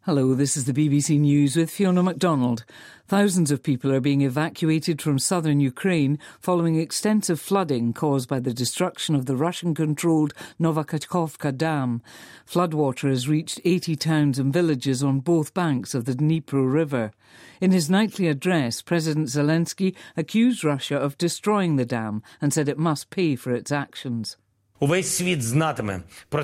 Hello, this is the BBC News with Fiona MacDonald. Thousands of people are being evacuated from southern Ukraine following extensive flooding caused by the destruction of the Russian-controlled Novakachovka Dam. Floodwater has reached 80 towns and villages on both banks of the Dnipro River. In his nightly address, President Zelensky accused Russia of destroying the dam and said it must pay for its actions. The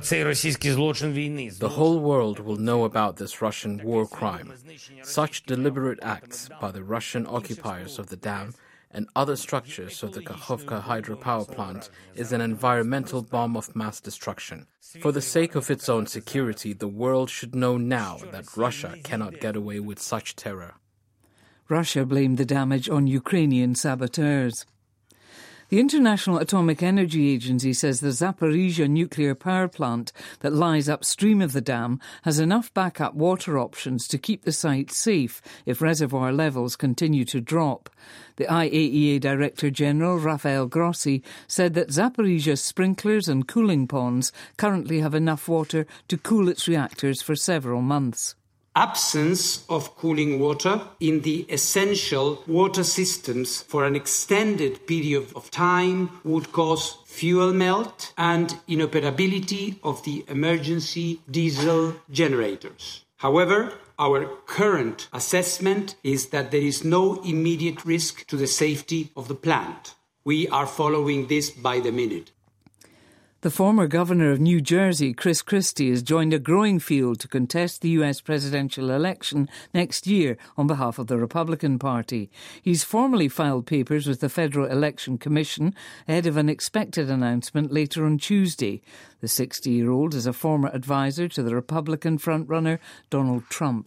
whole world will know about this Russian war crime. Such deliberate acts by the Russian occupiers of the dam and other structures of the Kakhovka hydropower plant is an environmental bomb of mass destruction. For the sake of its own security, the world should know now that Russia cannot get away with such terror. Russia blamed the damage on Ukrainian saboteurs. The International Atomic Energy Agency says the Zaporizhzhia nuclear power plant that lies upstream of the dam has enough backup water options to keep the site safe if reservoir levels continue to drop. The IAEA Director General, Rafael Grossi, said that Zaporizhzhia's sprinklers and cooling ponds currently have enough water to cool its reactors for several months. Absence of cooling water in the essential water systems for an extended period of time would cause fuel melt and inoperability of the emergency diesel generators. However, our current assessment is that there is no immediate risk to the safety of the plant. We are following this by the minute. The former governor of New Jersey, Chris Christie, has joined a growing field to contest the US presidential election next year on behalf of the Republican Party. He's formally filed papers with the Federal Election Commission ahead of an expected announcement later on Tuesday. The 60-year-old is a former advisor to the Republican frontrunner Donald Trump.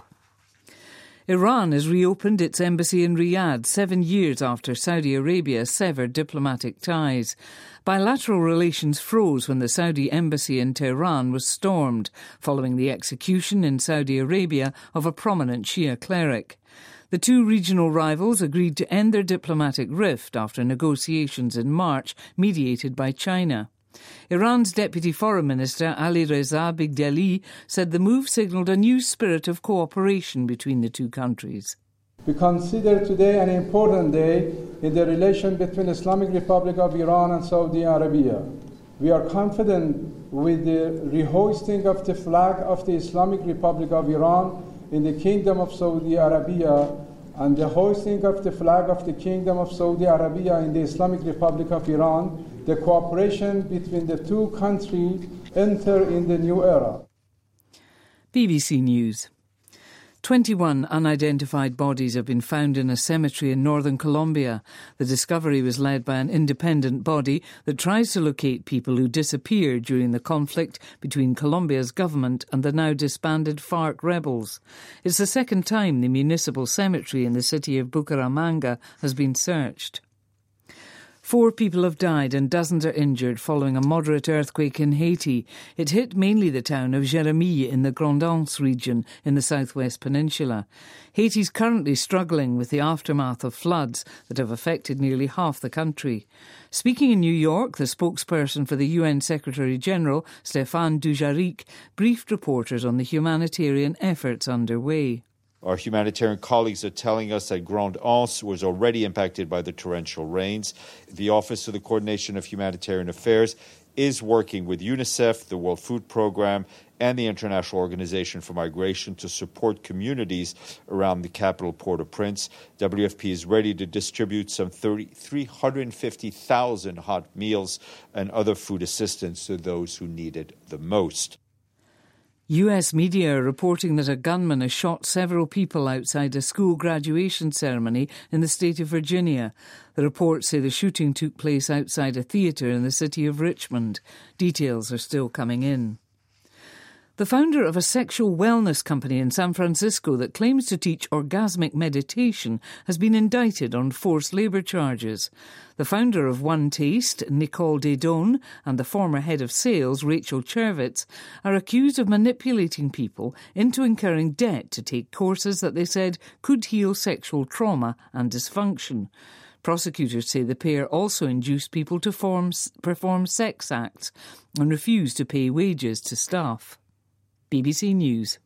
Iran has reopened its embassy in Riyadh 7 years after Saudi Arabia severed diplomatic ties. Bilateral relations froze when the Saudi embassy in Tehran was stormed, following the execution in Saudi Arabia of a prominent Shia cleric. The two regional rivals agreed to end their diplomatic rift after negotiations in March mediated by China. Iran's Deputy Foreign Minister Ali Reza Bigdeli said the move signalled a new spirit of cooperation between the two countries. We consider today an important day in the relation between the Islamic Republic of Iran and Saudi Arabia. We are confident with the rehoisting of the flag of the Islamic Republic of Iran in the Kingdom of Saudi Arabia and the hoisting of the flag of the Kingdom of Saudi Arabia in the Islamic Republic of Iran, the cooperation between the two countries enter in the new era. BBC News. 21 unidentified bodies have been found in a cemetery in northern Colombia. The discovery was led by an independent body that tries to locate people who disappeared during the conflict between Colombia's government and the now disbanded FARC rebels. It's the second time the municipal cemetery in the city of Bucaramanga has been searched. 4 people have died and dozens are injured following a moderate earthquake in Haiti. It hit mainly the town of Jérémie in the Grand Anse region in the southwest peninsula. Haiti's currently struggling with the aftermath of floods that have affected nearly half the country. Speaking in New York, the spokesperson for the UN Secretary-General, Stéphane Dujarric, briefed reporters on the humanitarian efforts underway. Our humanitarian colleagues are telling us that Grand Anse was already impacted by the torrential rains. The Office of the Coordination of Humanitarian Affairs is working with UNICEF, the World Food Programme, and the International Organization for Migration to support communities around the capital, Port-au-Prince. WFP is ready to distribute some 350,000 hot meals and other food assistance to those who need it the most. US media are reporting that a gunman has shot several people outside a school graduation ceremony in the state of Virginia. The reports say the shooting took place outside a theatre in the city of Richmond. Details are still coming in. The founder of a sexual wellness company in San Francisco that claims to teach orgasmic meditation has been indicted on forced labour charges. The founder of One Taste, Nicole Dedone, and the former head of sales, Rachel Chervitz, are accused of manipulating people into incurring debt to take courses that they said could heal sexual trauma and dysfunction. Prosecutors say the pair also induced people to perform sex acts and refused to pay wages to staff. BBC News.